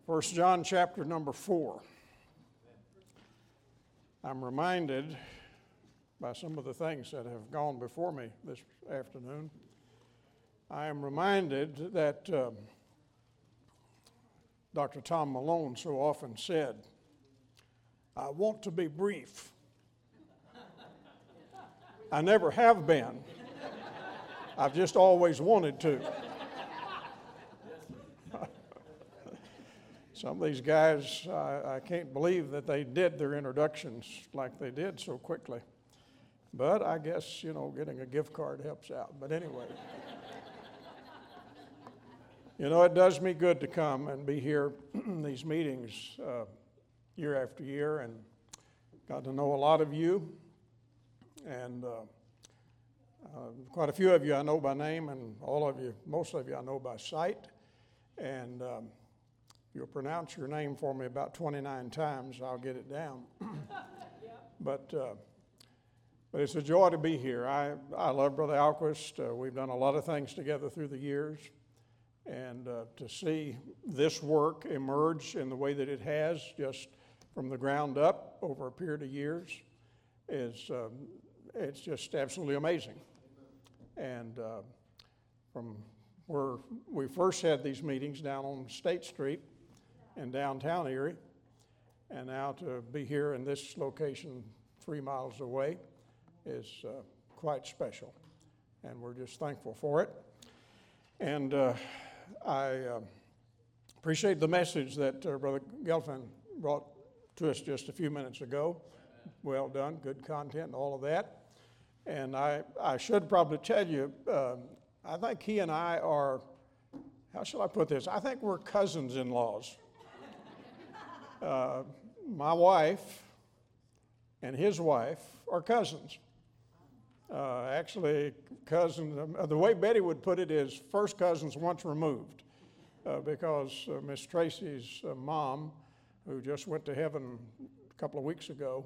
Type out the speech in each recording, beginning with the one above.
1 John chapter number 4. I'm reminded by some of the things that have gone before me this afternoon. I am reminded that Dr. Tom Malone so often said, "I want to be brief." I never have been. I've just always wanted to. Some of these guys, I can't believe that they did their introductions like they did so quickly. But I guess, getting a gift card helps out. But anyway. It does me good to come and be here in these meetings year after year, and got to know a lot of you. And quite a few of you I know by name, and most of you I know by sight. And you'll pronounce your name for me about 29 times, I'll get it down. But it's a joy to be here. I love Brother Alquist. We've done a lot of things together through the years. And to see this work emerge in the way that it has, just from the ground up over a period of years, it's just absolutely amazing. And from where we first had these meetings down on State Street in downtown Erie, and now to be here in this location 3 miles away is quite special. And we're just thankful for it. And I appreciate the message that Brother Gelfand brought to us just a few minutes ago. Well done, good content and all of that. And I should probably tell you, I think he and I are, how shall I put this? I think we're cousins-in-laws. My wife and his wife are cousins. Actually, cousins, the way Betty would put it is first cousins once removed, because Miss Tracy's mom, who just went to heaven a couple of weeks ago,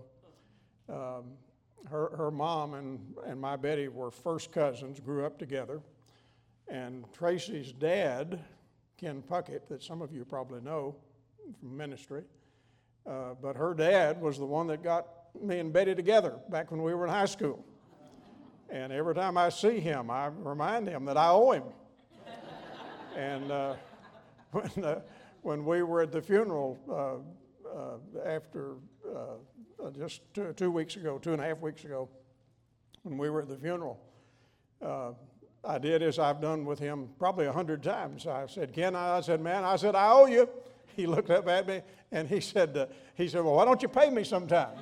her mom and my Betty were first cousins, grew up together. And Tracy's dad, Ken Puckett, that some of you probably know from ministry, but her dad was the one that got me and Betty together back when we were in high school. And every time I see him, I remind him that I owe him. And when we were at the funeral after just 2 weeks ago, 2.5 weeks ago, when we were at the funeral, I did as I've done with him probably 100 times. I said, "Ken," I said, "Man," I said, "I owe you." He looked up at me and he said, "Well, why don't you pay me sometime?"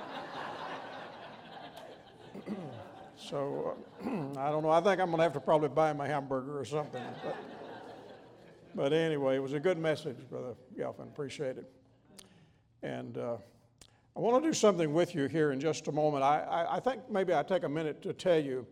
So, I don't know. I think I'm going to have to probably buy him a hamburger or something. But anyway, it was a good message, Brother Gelfand. Appreciate it. And I want to do something with you here in just a moment. I think maybe I'll take a minute to tell you,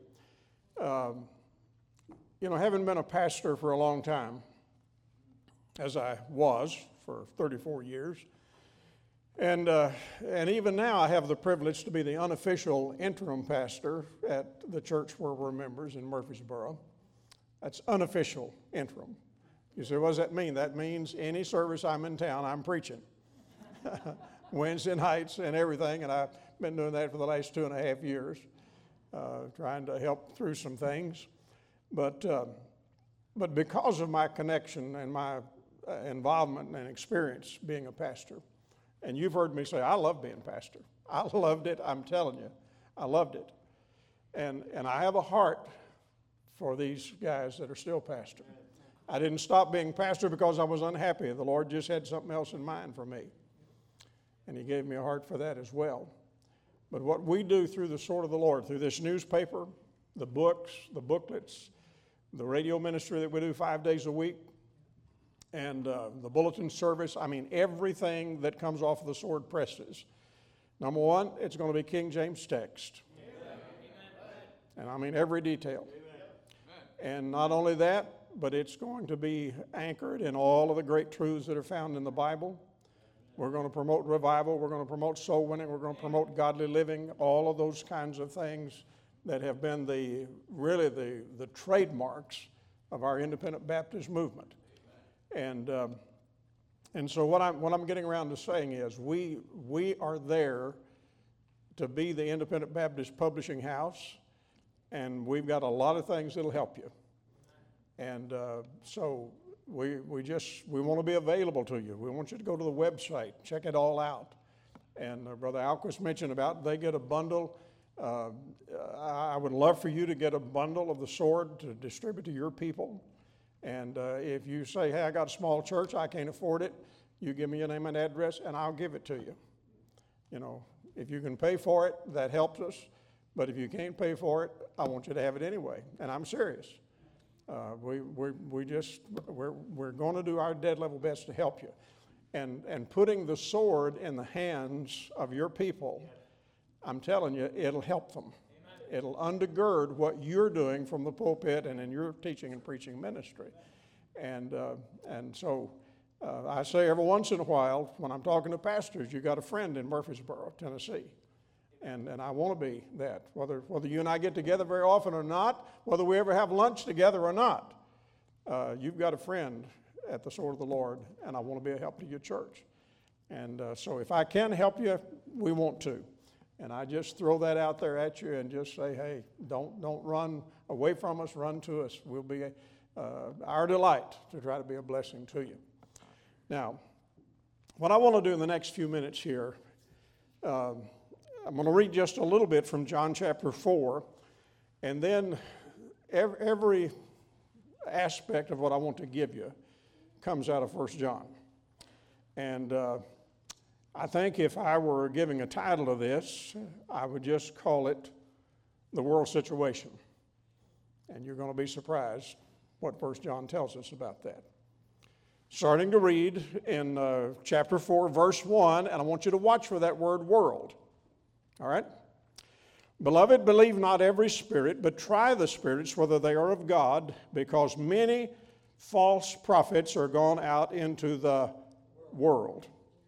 having been a pastor for a long time, as I was for 34 years, and even now I have the privilege to be the unofficial interim pastor at the church where we're members in Murfreesboro. That's unofficial interim. You say, what does that mean? That means any service I'm in town, I'm preaching. Wednesday nights and everything, and I've been doing that for the last 2.5 years, trying to help through some things. But because of my connection and my involvement and experience being a pastor, and you've heard me say, I love being pastor. I loved it, I'm telling you. I loved it. And I have a heart for these guys that are still pastoring. I didn't stop being pastor because I was unhappy. The Lord just had something else in mind for me. And he gave me a heart for that as well. But what we do through the sword of the Lord, through this newspaper, the books, the booklets, the radio ministry that we do 5 days a week, and the bulletin service, everything that comes off of the sword presses. Number one, it's going to be King James text. Amen. And every detail. Amen. And not only that, but it's going to be anchored in all of the great truths that are found in the Bible. We're going to promote revival. We're going to promote soul winning. We're going to promote godly living, all of those kinds of things that have been the trademarks of our independent Baptist movement. And And so what I'm getting around to saying is we are there to be the Independent Baptist Publishing House, and we've got a lot of things that'll help you. And so we want to be available to you. We want you to go to the website, check it all out. And Brother Alquist mentioned about they get a bundle. I would love for you to get a bundle of the sword to distribute to your people. And if you say, hey, I got a small church, I can't afford it, you give me your name and address, and I'll give it to you. You know, if you can pay for it, that helps us. But if you can't pay for it, I want you to have it anyway. And I'm serious. We're going to do our dead level best to help you. And putting the sword in the hands of your people, I'm telling you, it'll help them. It'll undergird what you're doing from the pulpit and in your teaching and preaching ministry. And so I say every once in a while, when I'm talking to pastors, you got a friend in Murfreesboro, Tennessee. And I want to be that. Whether you and I get together very often or not, whether we ever have lunch together or not, you've got a friend at the Sword of the Lord, and I want to be a help to your church. And so if I can help you, we want to. And I just throw that out there at you and just say, hey, don't run away from us, run to us. We'll be our delight to try to be a blessing to you. Now, what I want to do in the next few minutes here, I'm going to read just a little bit from John chapter 4, and then every aspect of what I want to give you comes out of 1 John. And I think if I were giving a title to this, I would just call it The World Situation. And you're going to be surprised what 1 John tells us about that. Starting to read in chapter 4, verse 1, and I want you to watch for that word world. All right? Beloved, believe not every spirit, but try the spirits whether they are of God, because many false prophets are gone out into the world.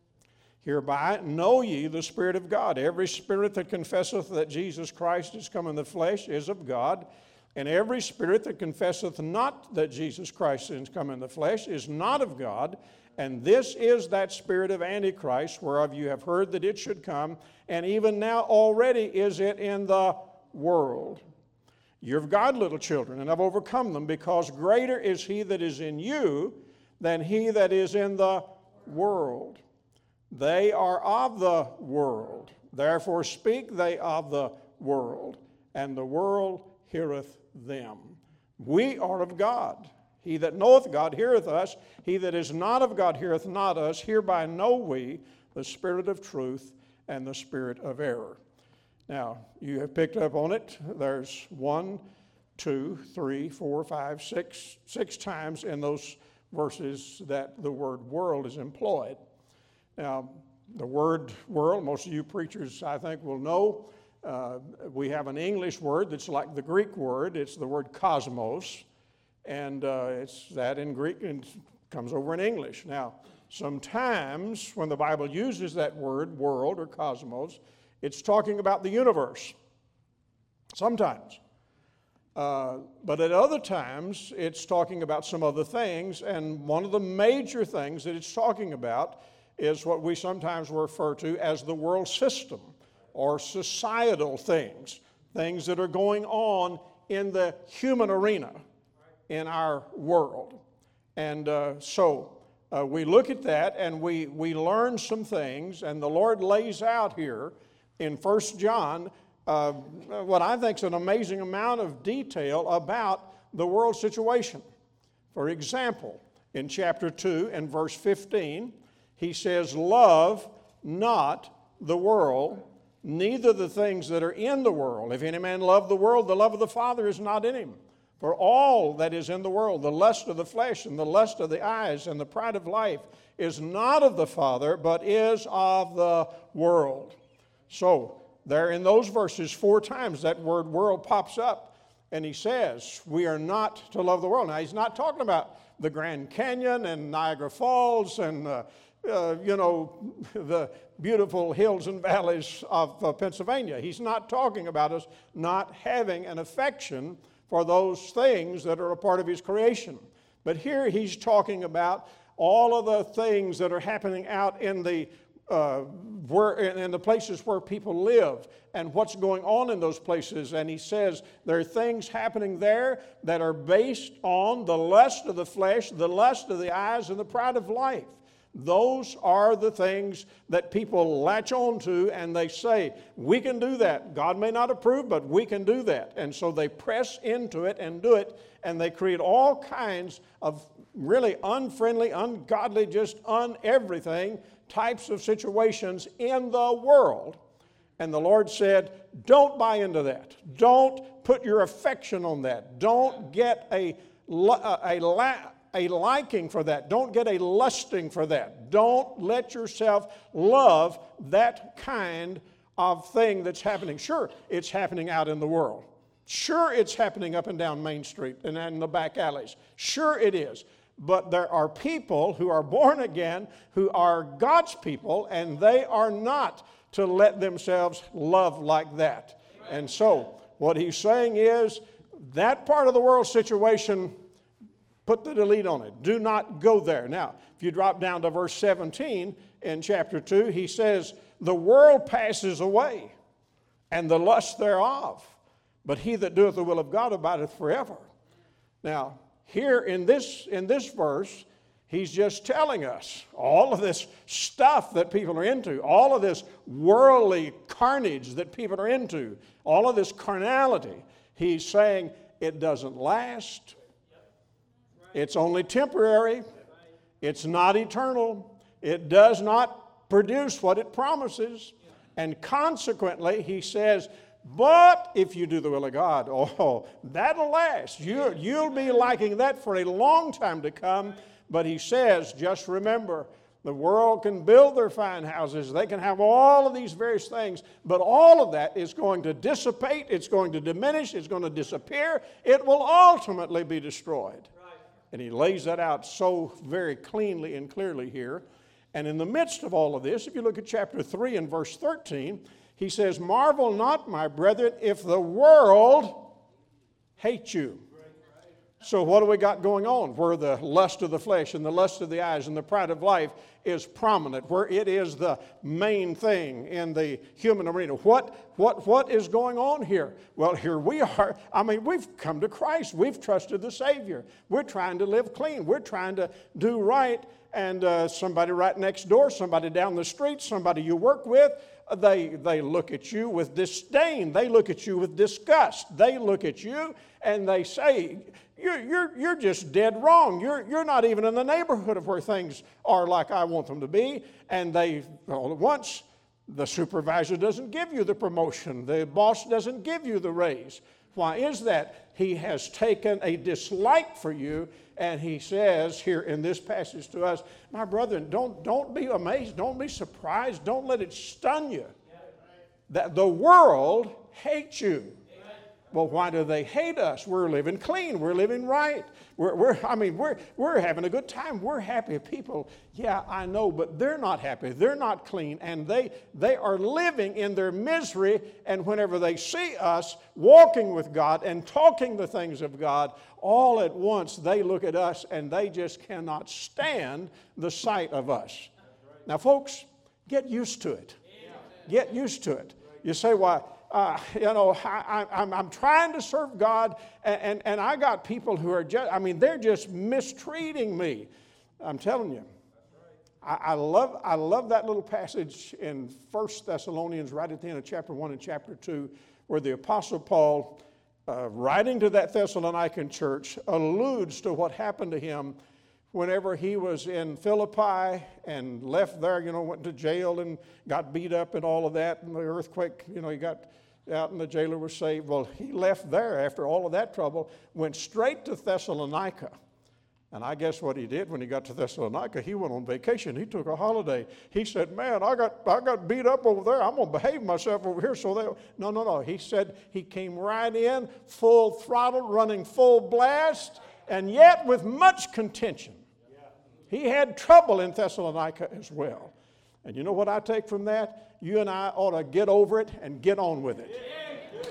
Hereby know ye the Spirit of God. Every spirit that confesseth that Jesus Christ is come in the flesh is of God, and every spirit that confesseth not that Jesus Christ is come in the flesh is not of God. And this is that spirit of Antichrist, whereof you have heard that it should come, and even now already is it in the world. You're of God, little children, and have overcome them, because greater is he that is in you than he that is in the world. They are of the world, therefore speak they of the world, and the world heareth them. We are of God. He that knoweth God heareth us. He that is not of God heareth not us. Hereby know we the spirit of truth and the spirit of error. Now, you have picked up on it. There's 1, 2, 3, 4, 5, 6 times in those verses that the word world is employed. Now, the word world, most of you preachers, I think, will know. We have an English word that's like the Greek word. It's the word cosmos. And it's that in Greek and comes over in English. Now, sometimes when the Bible uses that word, world or cosmos, it's talking about the universe. Sometimes. But at other times, it's talking about some other things. And one of the major things that it's talking about is what we sometimes refer to as the world system, or societal things, things that are going on in the human arena in our world. And so we look at that and we learn some things, and the Lord lays out here in 1 John what I think is an amazing amount of detail about the world situation. For example, in chapter 2 and verse 15, he says, love not the world, neither the things that are in the world. If any man love the world, the love of the Father is not in him. For all that is in the world, the lust of the flesh and the lust of the eyes and the pride of life, is not of the Father, but is of the world. So, there in those verses 4 times that word world pops up, and he says we are not to love the world. Now, he's not talking about the Grand Canyon and Niagara Falls and the beautiful hills and valleys of Pennsylvania. He's not talking about us not having an affection for those things that are a part of his creation. But here he's talking about all of the things that are happening out in the in the places where people live and what's going on in those places. And he says there are things happening there that are based on the lust of the flesh, the lust of the eyes, and the pride of life. Those are the things that people latch on to, and they say, we can do that. God may not approve, but we can do that. And so they press into it and do it, and they create all kinds of really unfriendly, ungodly, just everything types of situations in the world. And the Lord said, don't buy into that. Don't put your affection on that. Don't get a liking for that. Don't get a lusting for that. Don't let yourself love that kind of thing that's happening. Sure, it's happening out in the world. Sure, it's happening up and down Main Street and in the back alleys. Sure it is. But there are people who are born again, who are God's people, and they are not to let themselves love like that. And so, what he's saying is, that part of the world situation, put the delete on it. Do not go there. Now, if you drop down to verse 17 in chapter 2, he says, the world passes away, and the lust thereof, but he that doeth the will of God abideth forever. Now, here in this verse, he's just telling us all of this stuff that people are into, all of this worldly carnage that people are into, all of this carnality. He's saying it doesn't last. It's only temporary. It's not eternal. It does not produce what it promises. And consequently, he says, but if you do the will of God, oh, that'll last. You'll be liking that for a long time to come. But he says, just remember, the world can build their fine houses. They can have all of these various things. But all of that is going to dissipate. It's going to diminish. It's going to disappear. It will ultimately be destroyed. Right. And he lays that out so very cleanly and clearly here. And in the midst of all of this, if you look at chapter 3 and verse 13, he says, marvel not, my brethren, if the world hate you. So what do we got going on? Where the lust of the flesh and the lust of the eyes and the pride of life is prominent, where it is the main thing in the human arena. What is going on here? Well, here we are. I mean, we've come to Christ. We've trusted the Savior. We're trying to live clean. We're trying to do right. And somebody right next door, somebody down the street, somebody you work with, they look at you with disdain. They look at you with disgust. They look at you and they say, you're just dead wrong. You're not even in the neighborhood of where things are like I want them to be. And they, all at once, the supervisor doesn't give you the promotion. The boss doesn't give you the raise. Why is that? He has taken a dislike for you. And he says here in this passage to us, my brethren, don't be amazed, don't be surprised, don't let it stun you that the world hates you. Well, why do they hate us? We're living clean, we're living right. We're having a good time. We're happy people. Yeah, I know, but they're not happy. They're not clean, and they are living in their misery. And whenever they see us walking with God and talking the things of God, all at once they look at us and they just cannot stand the sight of us. Now, folks, get used to it. Get used to it. You say, why? I'm trying to serve God, and I got people who are just, they're just mistreating me. I'm telling you. I love that little passage in 1 Thessalonians right at the end of chapter 1 and chapter 2 where the Apostle Paul, writing to that Thessalonican church, alludes to what happened to him whenever he was in Philippi and left there, went to jail and got beat up and all of that, and the earthquake, he got out and the jailer was saved. Well, he left there after all of that trouble, went straight to Thessalonica. And I guess what he did when he got to Thessalonica, he went on vacation. He took a holiday. He said, man, I got beat up over there. I'm going to behave myself over here. No. He said he came right in, full throttle, running full blast, and yet with much contention. He had trouble in Thessalonica as well. And you know what I take from that? You and I ought to get over it and get on with it.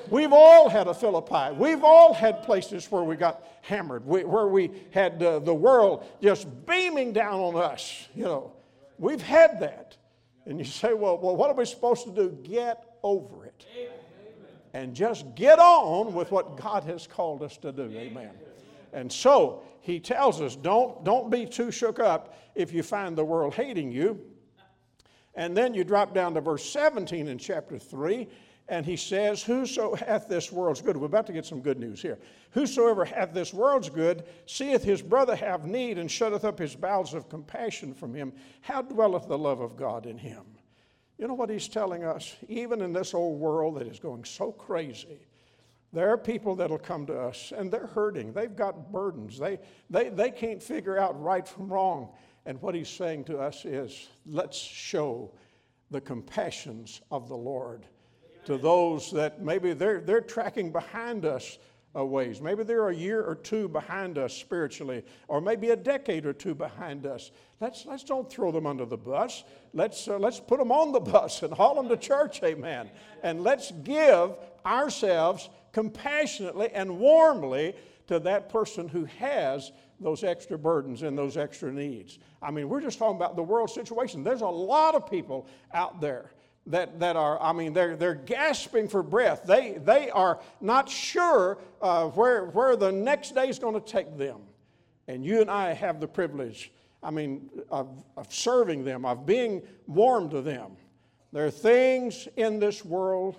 We've all had a Philippi. We've all had places where we got hammered, where we had the world just beaming down on us. You know, we've had that. And you say, well, what are we supposed to do? Get over it. And just get on with what God has called us to do. Amen. And so he tells us, don't be too shook up if you find the world hating you. And then you drop down to verse 17 in chapter 3, and he says, whoso hath this world's good. We're about to get some good news here. Whosoever hath this world's good, seeth his brother have need, and shutteth up his bowels of compassion from him, how dwelleth the love of God in him? You know what he's telling us? Even in this old world that is going so crazy, there are people that will come to us, and they're hurting. They've got burdens. They can't figure out right from wrong. And what he's saying to us is, let's show the compassions of the Lord to those that maybe they're tracking behind us a ways. Maybe they're a year or two behind us spiritually, or maybe a decade or two behind us. Let's don't throw them under the bus. Let's put them on the bus and haul them to church, amen. And let's give ourselves compassionately and warmly to that person who has those extra burdens and those extra needs. I mean, we're just talking about the world situation. There's a lot of people out there that are, I mean, they're gasping for breath. They are not sure where the next day is going to take them. And you and I have the privilege, I mean, of serving them, of being warm to them. There are things in this world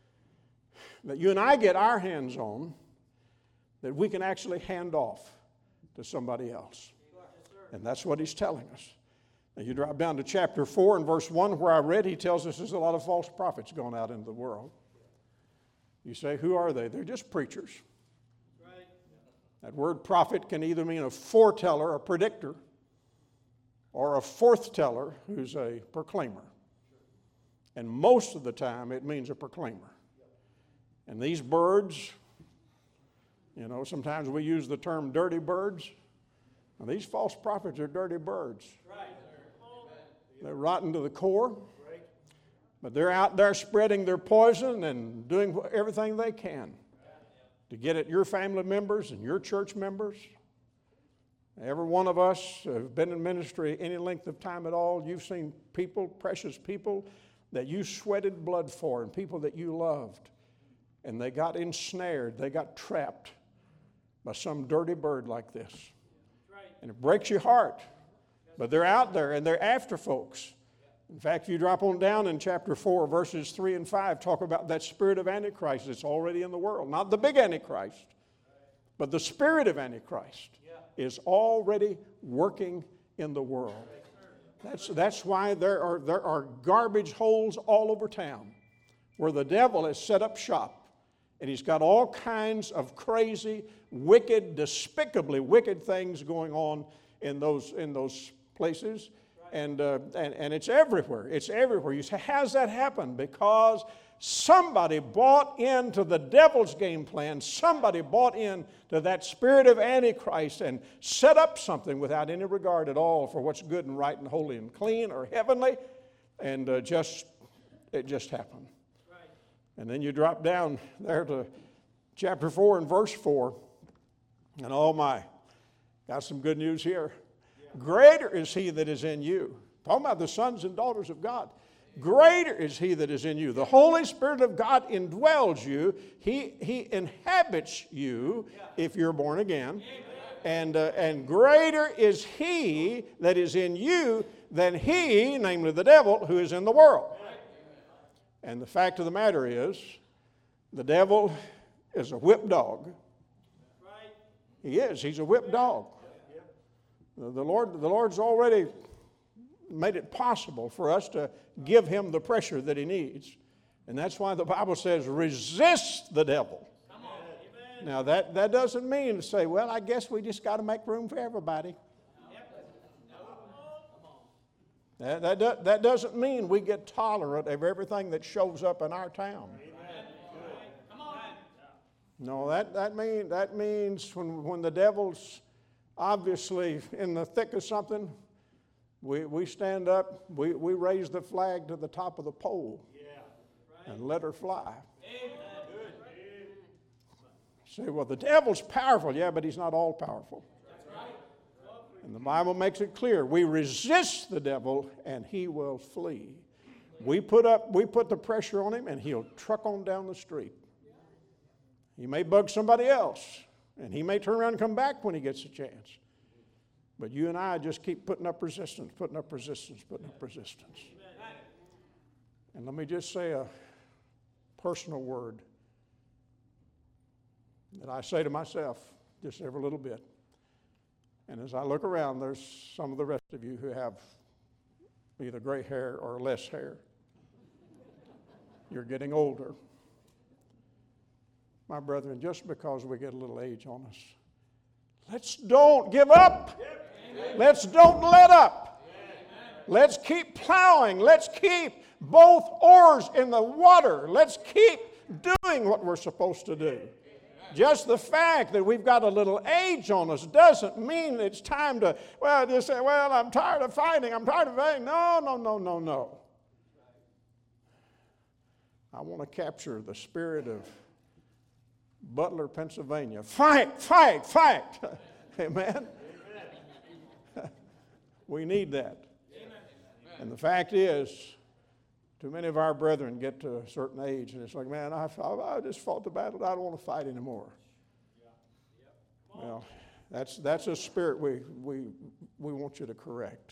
that you and I get our hands on that we can actually hand off to somebody else. And that's what he's telling us. Now you drop down to chapter 4 and verse 1 where I read, he tells us there's a lot of false prophets going out into the world. You say, who are they? They're just preachers. Right. That word prophet can either mean a foreteller, a predictor, or a forthteller who's a proclaimer. And most of the time it means a proclaimer. And these birds, you know, sometimes we use the term dirty birds. Now, these false prophets are dirty birds. Right. They're rotten to the core. Right. But they're out there spreading their poison and doing everything they can to get at your family members and your church members. Every one of us have been in ministry any length of time at all. You've seen people, precious people, that you sweated blood for and people that you loved. And they got ensnared. They got trapped by some dirty bird like this. And it breaks your heart. But they're out there and they're after folks. In fact, if you drop on down in chapter 4, verses 3 and 5, talk about that spirit of Antichrist that's already in the world. Not the big Antichrist, but the spirit of Antichrist is already working in the world. That's why there are garbage holes all over town where the devil has set up shop. And he's got all kinds of crazy, wicked, despicably wicked things going on in those places. And it's everywhere. It's everywhere. You say, how's that happen? Because somebody bought into the devil's game plan. Somebody bought into that spirit of Antichrist and set up something without any regard at all for what's good and right and holy and clean or heavenly. And it just happened. And then you drop down there to chapter 4 and verse 4. And oh my, got some good news here. Yeah. Greater is he that is in you. Talking about the sons and daughters of God. Greater is he that is in you. The Holy Spirit of God indwells you. He inhabits you if you're born again. And greater is he that is in you than he, namely the devil, who is in the world. And the fact of the matter is, the devil is a whipped dog. He is. He's a whipped dog. The Lord's already made it possible for us to give him the pressure that he needs. And that's why the Bible says, resist the devil. Now, that doesn't mean to say, well, I guess we just got to make room for everybody. That doesn't mean we get tolerant of everything that shows up in our town. No, that means when the devil's obviously in the thick of something, we stand up, we raise the flag to the top of the pole and let her fly. say, well, the devil's powerful. Yeah, but he's not all powerful. And the Bible makes it clear. We resist the devil and he will flee. We put the pressure on him and he'll truck on down the street. He may bug somebody else and he may turn around and come back when he gets a chance. But you and I just keep putting up resistance, putting up resistance, putting up resistance. And let me just say a personal word that I say to myself just every little bit. And as I look around, there's some of the rest of you who have either gray hair or less hair. You're getting older. My brethren, just because we get a little age on us, let's don't give up. Let's don't let up. Let's keep plowing. Let's keep both oars in the water. Let's keep doing what we're supposed to do. Just the fact that we've got a little age on us doesn't mean it's time to, just say, I'm tired of fighting. I'm tired of fighting. No. I want to capture the spirit of Butler, Pennsylvania. Fight, fight, fight. Amen. We need that. And the fact is, too many of our brethren get to a certain age and it's like, man, I just fought the battle. I don't want to fight anymore. Well, that's a spirit we want you to correct.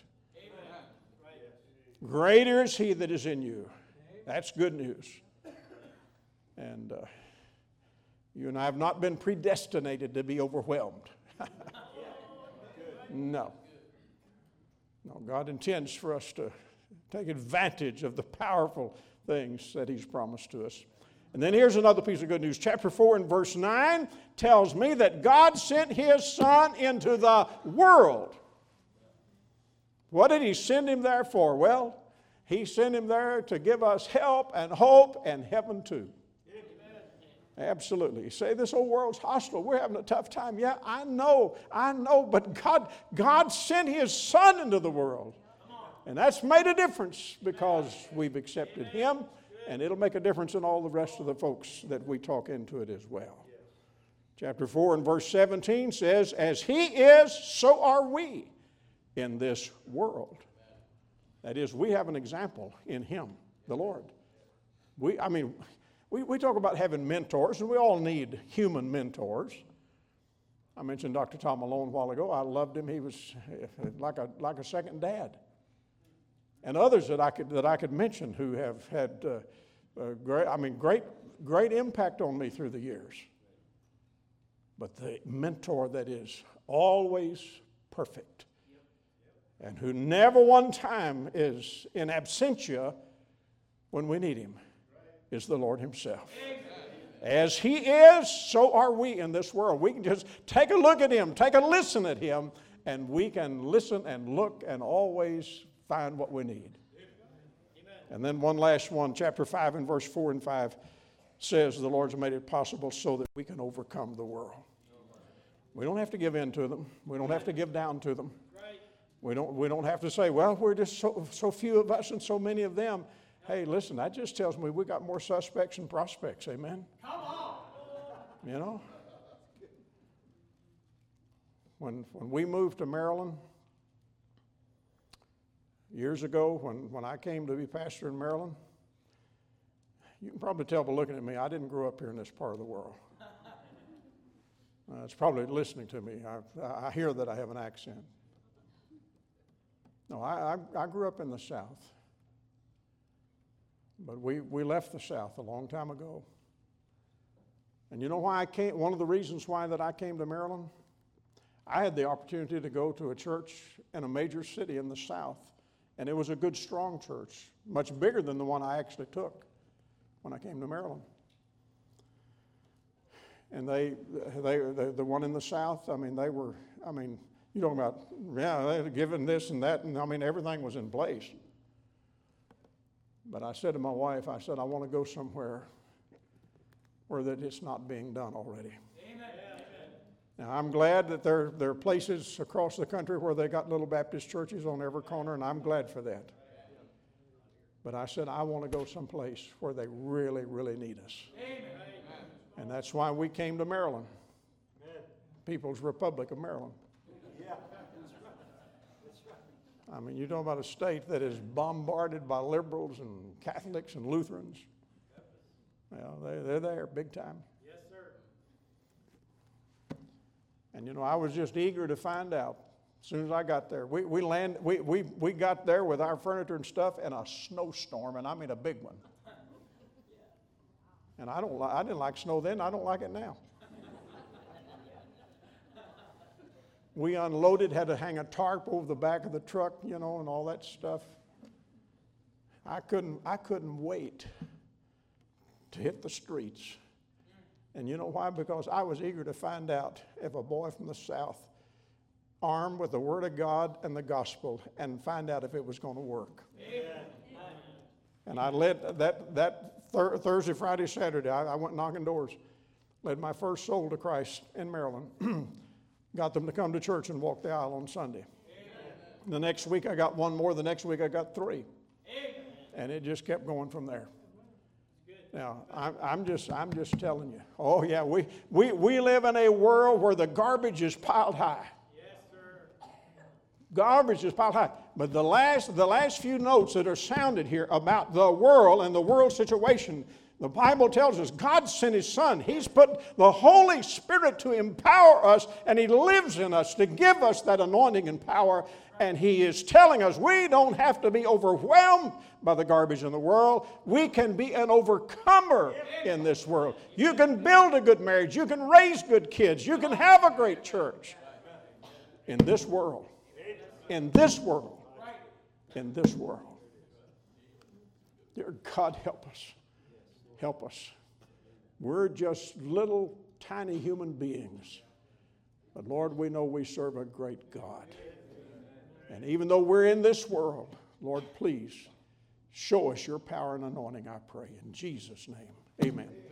Greater is he that is in you. That's good news. And you and I have not been predestinated to be overwhelmed. No, God intends for us to take advantage of the powerful things that he's promised to us. And then here's another piece of good news. Chapter 4 and verse 9 tells me that God sent his Son into the world. What did he send him there for? Well, he sent him there to give us help and hope and heaven too. Absolutely. You say this whole world's hostile. We're having a tough time. Yeah, I know. But God sent his Son into the world. And that's made a difference because we've accepted him. And it'll make a difference in all the rest of the folks that we talk into it as well. Chapter 4 and verse 17 says, as he is, so are we in this world. That is, we have an example in him, the Lord. We talk about having mentors, and we all need human mentors. I mentioned Dr. Tom Malone a while ago. I loved him. He was like a second dad. And others that I could mention who have had great impact on me through the years. But the mentor that is always perfect and who never one time is in absentia when we need him is the Lord himself. As he is, so are we in this world. We can just take a look at him, take a listen at him, and we can listen and look and always find what we need. And then one last one, chapter 5 and verse 4 and 5 says the Lord's made it possible so that we can overcome the world. We don't have to give in to them. We don't have to give down to them. We don't have to say, well, we're just so few of us and so many of them. Hey, listen, that just tells me we got more suspects than prospects. Amen? Come on. You know? When we moved to Maryland, years ago, when I came to be pastor in Maryland, you can probably tell by looking at me, I didn't grow up here in this part of the world. It's probably listening to me. I hear that I have an accent. No, I grew up in the South. But we left the South a long time ago. And you know why I came? One of the reasons why that I came to Maryland, I had the opportunity to go to a church in a major city in the South. And it was a good, strong church, much bigger than the one I actually took when I came to Maryland. And the one in the South, you talking about, they were given this and that, and everything was in place. But I said to my wife, I want to go somewhere where that it's not being done already. Amen. Now, I'm glad that there are places across the country where they got little Baptist churches on every corner, and I'm glad for that. But I said, I want to go someplace where they really, really need us. Amen. And that's why we came to Maryland. People's Republic of Maryland. I mean, you're talking about a state that is bombarded by liberals and Catholics and Lutherans. Well, they're there big time. Yes, sir. And, you know, I was just eager to find out. As soon as I got there, we got there with our furniture and stuff in a snowstorm, and I mean a big one. And I didn't like snow then. I don't like it now. We unloaded, had to hang a tarp over the back of the truck, you know, and all that stuff. I couldn't wait to hit the streets. And you know why? Because I was eager to find out if a boy from the South, armed with the Word of God and the gospel, and find out if it was going to work. Amen. And I led that Thursday, Friday, Saturday, I went knocking doors, led my first soul to Christ in Maryland. Got them to come to church and walk the aisle on Sunday. Amen. The next week I got one more. The next week I got 3. Amen. And it just kept going from there. Now, I'm just telling you. Oh, yeah, we live in a world where the garbage is piled high. Yes, sir. Garbage is piled high. But the last few notes that are sounded here about the world and the world situation, the Bible tells us God sent His Son. He's put the Holy Spirit to empower us, and He lives in us to give us that anointing and power. And He is telling us we don't have to be overwhelmed by the garbage in the world. We can be an overcomer in this world. You can build a good marriage. You can raise good kids. You can have a great church in this world. In this world. In this world. Dear God, help us. Help us. We're just little tiny human beings. But Lord, we know we serve a great God. And even though we're in this world, Lord, please show us your power and anointing, I pray. In Jesus' name, amen.